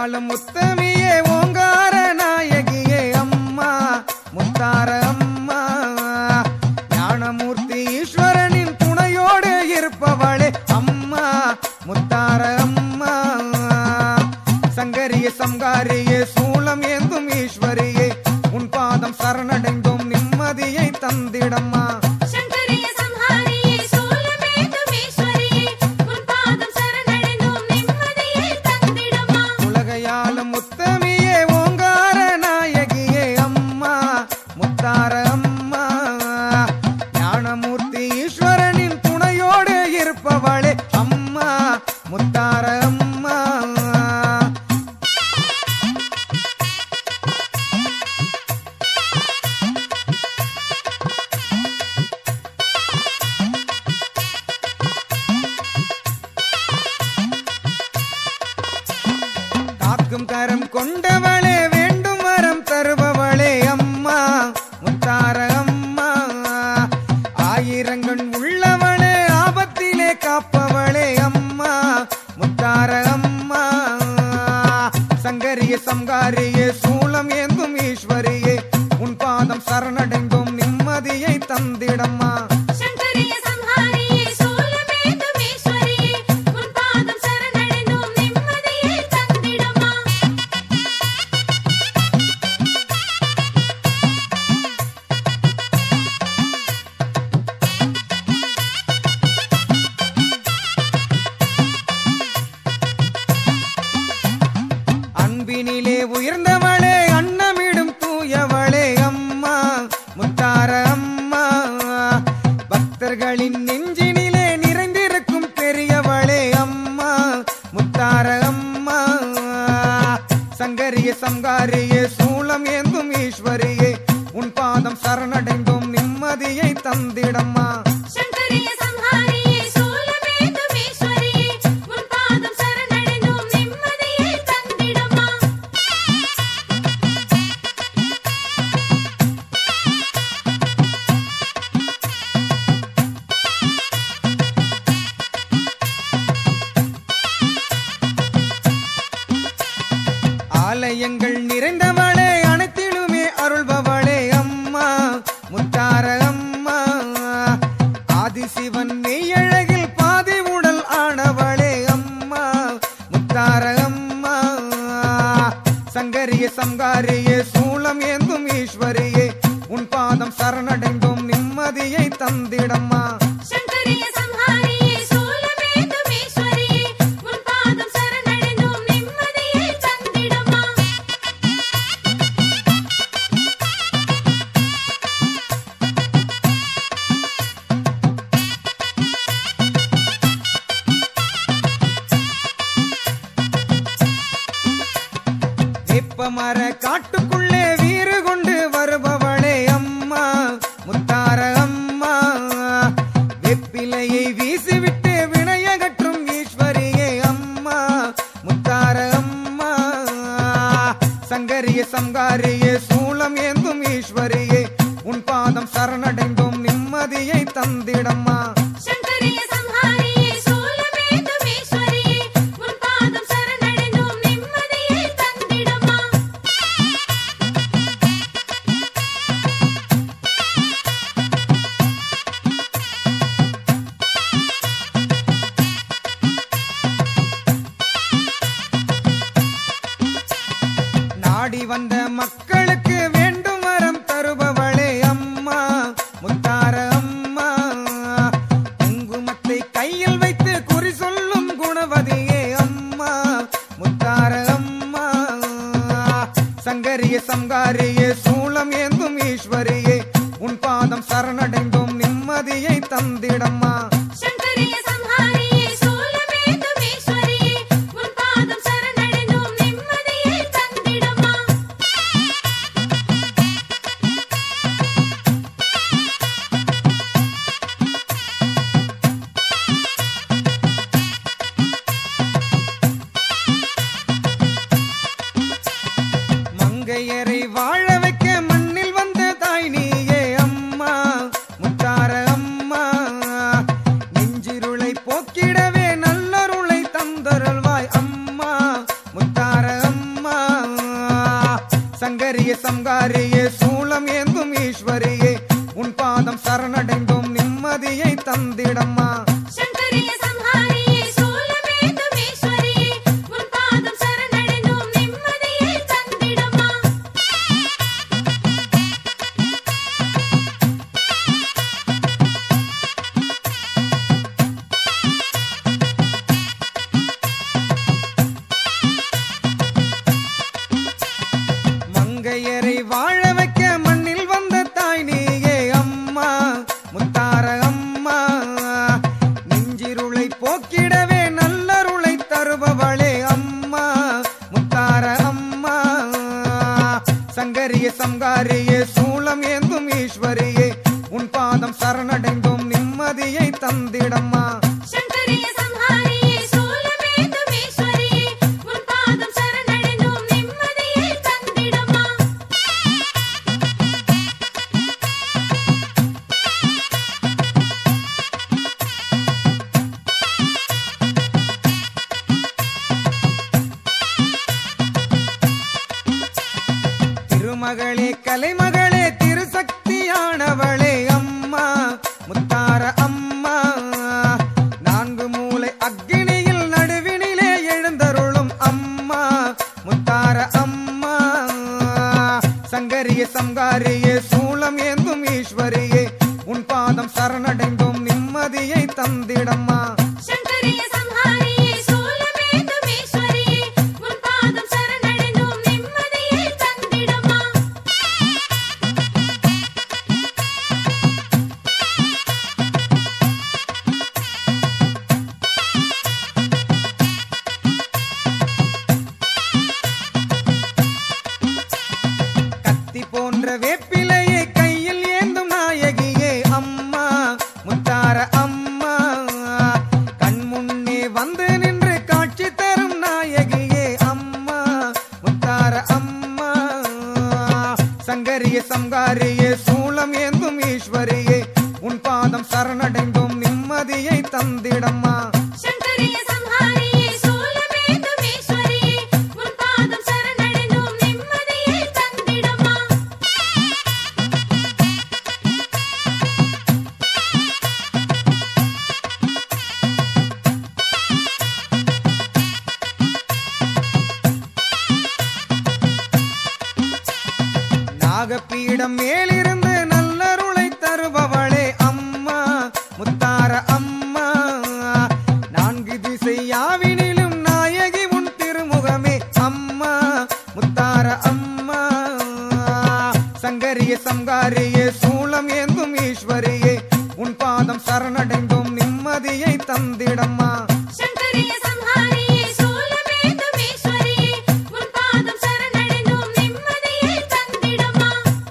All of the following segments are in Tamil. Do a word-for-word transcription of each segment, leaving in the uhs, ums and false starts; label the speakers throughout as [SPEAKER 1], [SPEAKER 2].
[SPEAKER 1] உலகையாளும் முத்தமியே ஓங்கார நாயகியே அம்மா முத்தார அம்மா ஞானமூர்த்தி ஈஸ்வரனின் துணையோடு இருப்பவளே அம்மா முத்தார அம்மா சங்கரிய சங்காரியே சூலம் ஏந்தும் ஈஸ்வரியே உன் பாதம் சரணடைந்தோம் நிம்மதியை தந்திடம்மா கரம் கொண்டவளே வேண்டும் வரம் தருபவளே அம்மா முத்தார அம்மா ஆயிரங்கண் உள்ளவளே ஆபத்திலே காப்பவளே அம்மா முத்தார அம்மா சங்கரிய சங்காரியே சூலம் ஏந்தும் ஈஸ்வரியே உன் பாதம் சரணடைந்தோம் நிம்மதியை தந்திடம்மா உயர்ந்தவளே அன்னமிடும் தூயவளே அம்மா முத்தார அம்மா பக்தர்களின் நெஞ்சினிலே நிறைந்திருக்கும் பெரியவளே அம்மா முத்தார அம்மா சங்கரிய சங்காரியே சூலம் ஏந்தும் ஈஸ்வரியே உன் பாதம் சரணடைந்தோம் நிம்மதியை தந்திடம்மா ஆலயங்கள் நிறைந்தவளே அனைத்திலுமே அருள்பவளே அம்மா முத்தார அம்மா ஆதிசிவன் மெய்யழகில் பாதி உடல் ஆனவளே அம்மா முத்தார அம்மா சங்கரிய சங்காரியே சூலம் ஏந்தும் ஈஸ்வரியே உன் பாதம் சரணடைந்தோம் நிம்மதியை தந்திடம்மா மர காட்டுக்குள்ளே வீறு கொண்டு வருபவளே அம்மா முத்தார அம்மா வெப்பிலையை வீசிவிட்டு வினையகற்றும் ஈஸ்வரியே அம்மா முத்தார அம்மா சங்கரிய சங்காரியே சூலம் ஏந்தும் ஈஸ்வரியே உன் பாதம் சரணடைந்தோம் நிம்மதியை தந்திடம்மா நாடி வந்த மக்களுக்கு வேண்டும் வரம் தருபவளே அம்மா முத்தார அம்மா குங்குமத்தை கையில் வைத்து குறி சொல்லும் குணவதியே அம்மா முத்தார அம்மா சங்கரிய சங்காரியே சூலம் ஏந்தும் ஈஸ்வரியே உன் பாதம் சரணடைந்தோம் நிம்மதியை தந்திடம்மா மங்கையரை வாழ வைக்க மண்ணில் வந்த தாய் நீயே அம்மா முத்தார அம்மா உன் பாதம் சரணடைந்தோம் நிம்மதியை தந்திடம்மா.
[SPEAKER 2] சங்கரிய சம்ஹாரியே சூலமேந்தும் ஈஸ்வரியே உன் பாதம் சரணடைந்தோம் நிம்மதியை தந்திடம்மா.
[SPEAKER 1] திருமகளே கலைமகளே திருசக்தியானவளே அம்மா முத்தார அம்மா, நான்கு மூலை அக்கினியில் நடுவினிலே எழுந்தருளும் அம்மா முத்தார அம்மா. சங்கரிய சங்காரியே சூலம் ஏந்தும் ஈஸ்வரியே உன் பாதம் சரணடைந்தோம் நிம்மதியை தந்திடம்மா.
[SPEAKER 2] சங்கரிய சம்ஹாரியே சூலமேந்தும் ஈஸ்வரியே உன் பாதம் சரணடைந்தோம் நிம்மதியை தந்திடம்மா.
[SPEAKER 1] கத்தி போன்ற வேப்பிலையை கையில் ஏந்தும் நாயகியே அம்மா முத்தார அம்மா, கண் முன்னே வந்து நின்று காட்சி தரும் நாயகியே அம்மா முத்தார அம்மா. சங்கரிய சங்காரியே சூலம் ஏந்தும் ஈஸ்வரியே உன் பாதம் சரணடைந்தோம் நிம்மதியை தந்திடம்மா.
[SPEAKER 2] சங்கரிய சம்ஹாரியே சூலமேந்தும் ஈஸ்வரியே உன் பாதம் சரணடைந்தோம் நிம்மதியை தந்திடம்மா.
[SPEAKER 1] நாகப்பீடம் மேலிருந்து நல்லருளை தருபவளே அம்மா முத்தார அம்மா, நான்கு திசை யாவினிலும் நாயகி உன் திருமுகமே அம்மா முத்தார அம்மா. சங்கரிய சங்காரியே சூலம் ஏந்தும் ஈஸ்வரியே உன் பாதம் சரணடைந்தோம் நிம்மதியை தந்திடம்மா.
[SPEAKER 2] சங்கரிய சம்ஹாரியே சூலமேந்தும் ஈஸ்வரியே உன் பாதம் சரணடைந்தோம் நிம்மதியை தந்திடம்மா.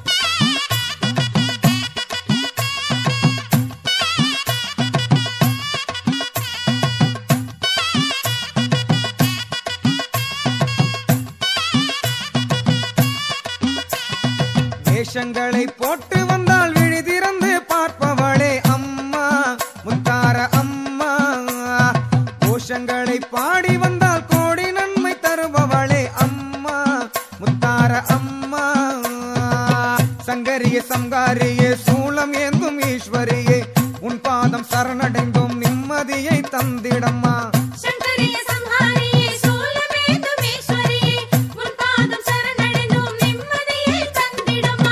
[SPEAKER 1] வேஷங்களை போட்டு வந்தால் விழி திறந்து பார்ப்பவளே அம்மா முத்தார அம்மா, கோஷங்களை பாடி வந்தால் கோடி நன்மை தருபவளே அம்மா முத்தார அம்மா. சங்கரிய சங்காரியே சூலம் ஏந்தும் ஈஸ்வரியே உன் பாதம் சரணடைந்தோம் நிம்மதியை தந்திடம்மா.
[SPEAKER 2] சங்கரிய சம்ஹாரியே சூலமேந்தும் ஈஸ்வரியே உன் பாதம் சரணடைந்தோம் நிம்மதியை தந்திடம்மா.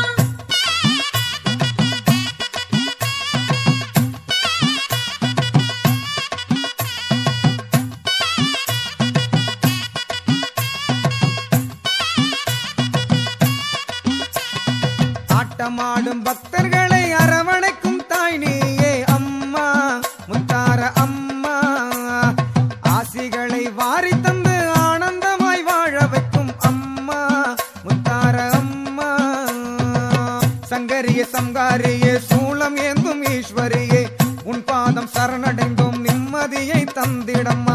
[SPEAKER 1] ஆட்டமாடும் பக்தர்களை அரவணைக்கும் தாய் நீயே அம்மா முத்தார அம்மா, ஆசிகளை வாரி தந்து ஆனந்தமாய் வாழ வைக்கும் அம்மா முத்தார அம்மா. சங்கரிய சங்காரியே சூலம் ஏந்தும் ஈஸ்வரியே உன் பாதம் சரணடைந்தோம் நிம்மதியை தந்திடம்மா.